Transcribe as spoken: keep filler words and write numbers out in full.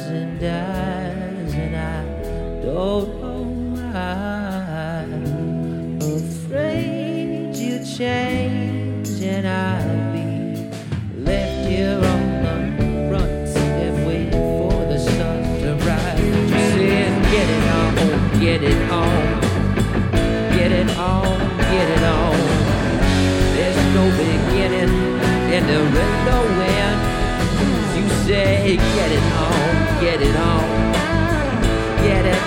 and dies, and I don't know why. Afraid you change, and I'll be left here on the front step waiting for the sun to rise. You said, get it on, get it on, get it on, get it on. There's no beginning and there is no